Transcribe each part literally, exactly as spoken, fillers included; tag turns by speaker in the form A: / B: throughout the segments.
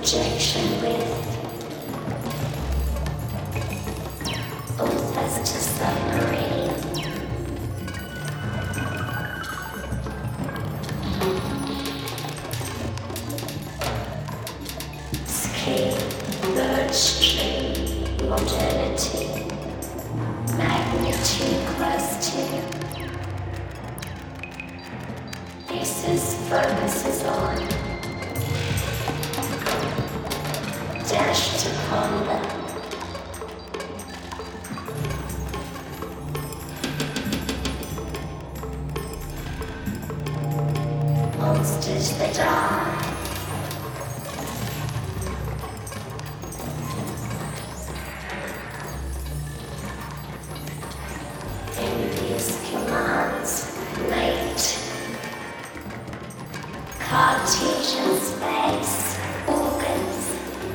A: projection with authors to submarine. Ski, birch tree, modernity, magnitude plus two. Faces focuses on dash to ponder. Monsters that are envious commands, mate. Cartesian space, organs,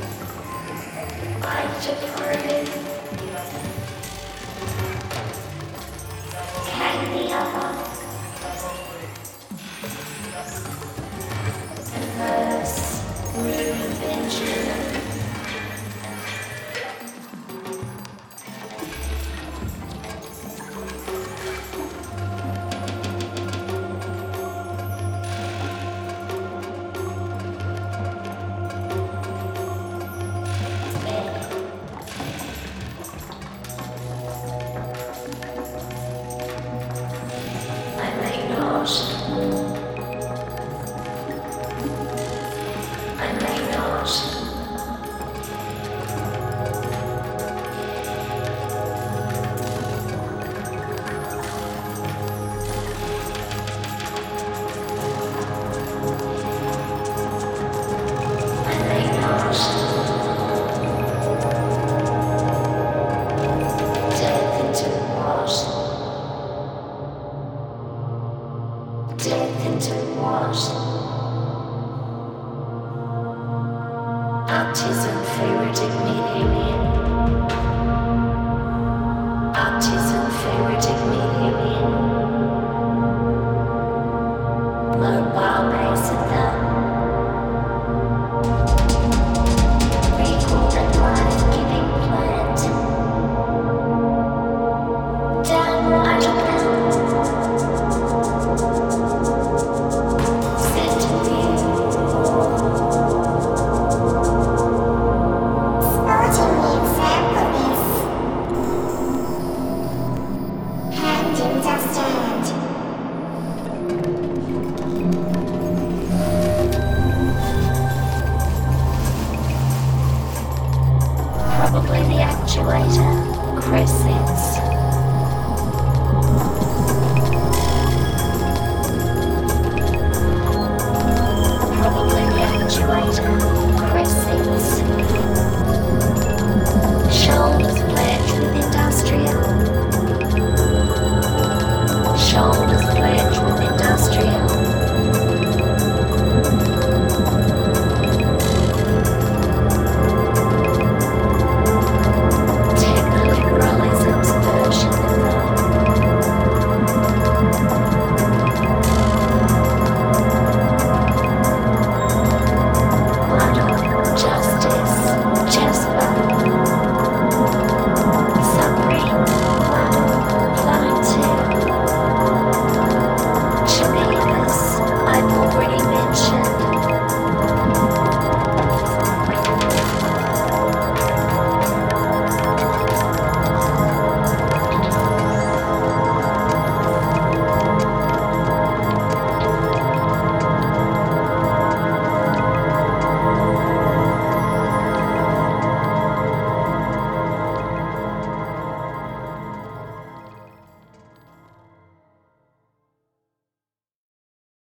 A: I to prove. Can the other verse Ruby Benjamin? I may not. Death into what? Autism favoritic medium. Autism favoritic medium. Mobile base at the